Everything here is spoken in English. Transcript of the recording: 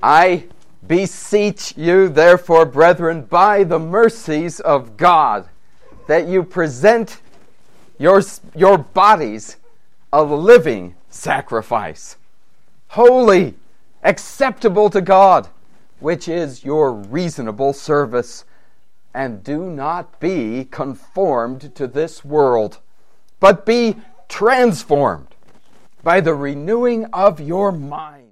I beseech you, therefore, brethren, by the mercies of God, that you present your bodies a living sacrifice, holy, acceptable to God, which is your reasonable service. And do not be conformed to this world, but be transformed by the renewing of your mind.